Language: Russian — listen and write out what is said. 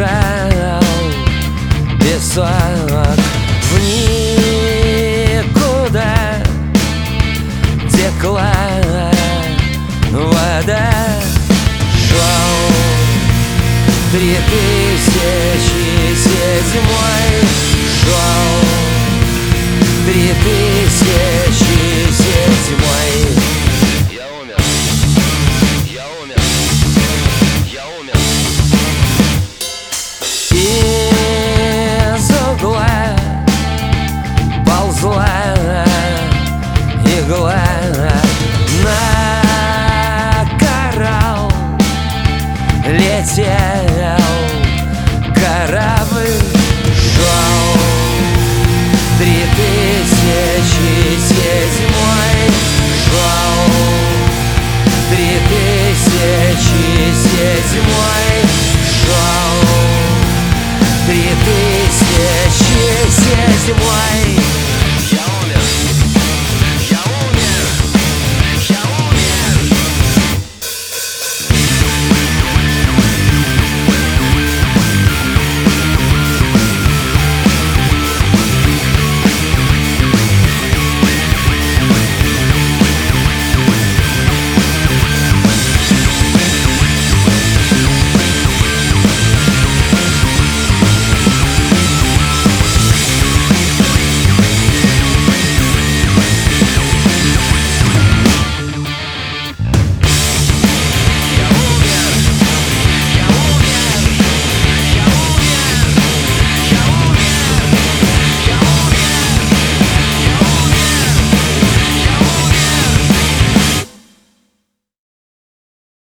бежал песок в никуда, текла вода. Шел 3007, шел 3007. Я умер, я умер, я умер. Из угла ползла игла на коралл, летел корабль. Шел 3007, шел 3007, шел 3007.